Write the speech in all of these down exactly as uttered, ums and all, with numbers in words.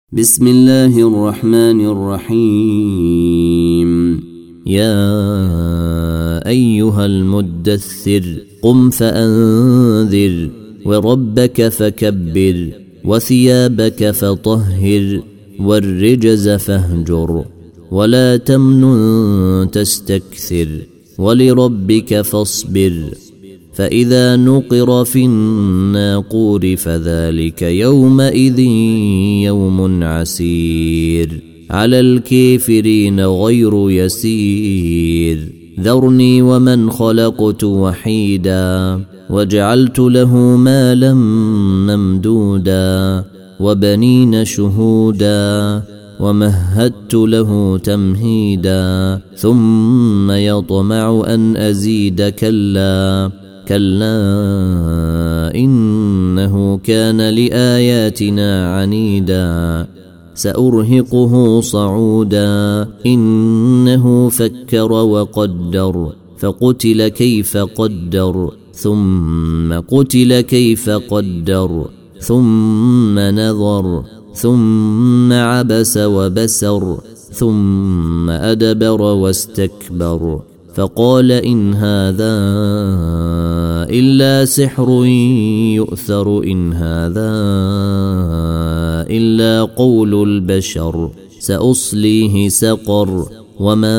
بسم الله الرحمن الرحيم. يا أيها المدثر قم فأنذر وربك فكبر وثيابك فطهر والرجز فاهجر ولا تمنن تستكثر ولربك فاصبر فإذا نقر في الناقور فذلك يومئذ يوم عسير على الكافرين غير يسير. ذرني ومن خلقت وحيدا وجعلت له مالا ممدودا وبنين شهودا ومهدت له تمهيدا ثم يطمع أن أزيد كلا كلا إنه كان لآياتنا عنيدا سأرهقه صعودا إنه فكر وقدر فقتل كيف قدر ثم قتل كيف قدر ثم نظر ثم عبس وبسر ثم أدبر واستكبر فقال إن هذا إلا سحر يؤثر إن هذا إلا قول البشر سأصليه سقر وما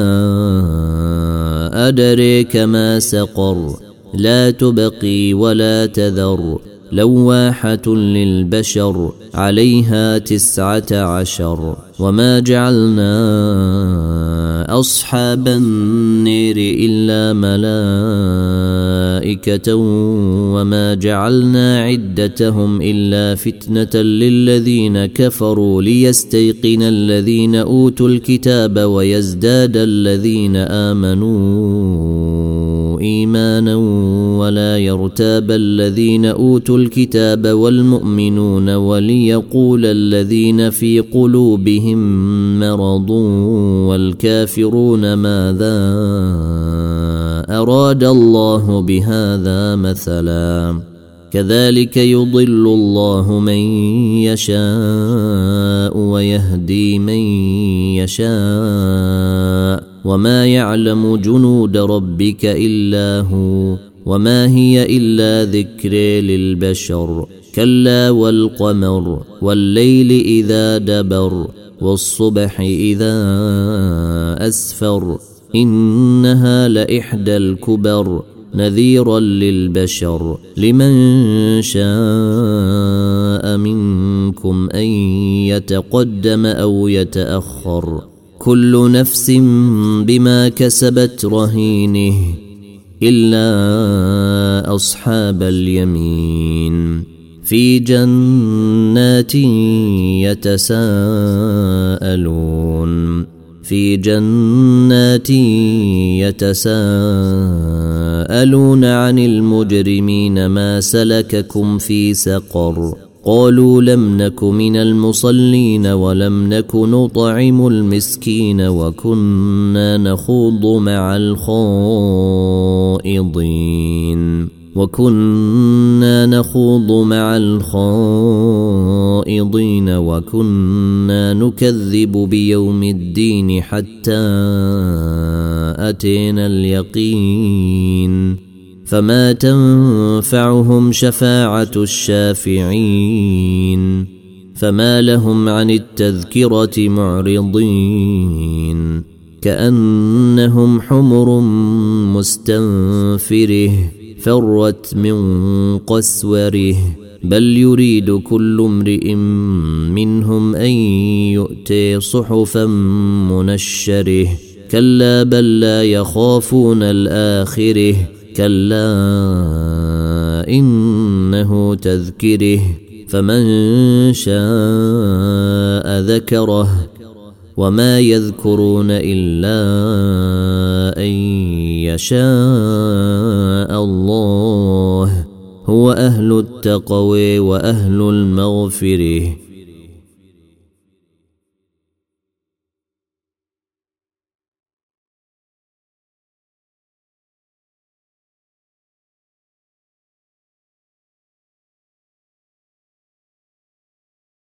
أدريك ما سقر لا تبقي ولا تذر لواحة للبشر عليها تسعة عشر. وما جعلنا أصحاب النير إلا ملائكة وما جعلنا عدتهم إلا فتنة للذين كفروا ليستيقن الذين أوتوا الكتاب ويزداد الذين آمنوا إيمانا ولا يرتاب الذين أوتوا الكتاب والمؤمنون وليقول الذين في قلوبهم مرض والكافرون ماذا أراد الله بهذا مثلا كذلك يضل الله من يشاء ويهدي من يشاء وما يعلم جنود ربك إلا هو وما هي إلا ذكر للبشر كلا والقمر والليل إذا دبر والصبح إذا أسفر إنها لإحدى الكبر نذيرا للبشر لمن شاء منكم أن يتقدم أو يتأخر كل نفس بما كسبت رهينه إلا أصحاب اليمين في جنات يتساءلون في جنات يتساءلون عن المجرمين ما سلككم في سقر قالوا لم نك من المصلين ولم نك نطعم المسكين وكنا نخوض مع الخائضين وكنا نخوض مع الخائضين وكنا نكذب بيوم الدين حتى أتينا اليقين فما تنفعهم شفاعة الشافعين فما لهم عن التذكرة معرضين كأنهم حمر مستنفره فرت من قسوره بل يريد كل امرئ منهم أن يؤتي صحفا منشره كلا بل لا يخافون الآخره كلا إنه تذكره فمن شاء ذكره وما يذكرون إلا أن يشاء الله هو أهل التقوى وأهل المغفرة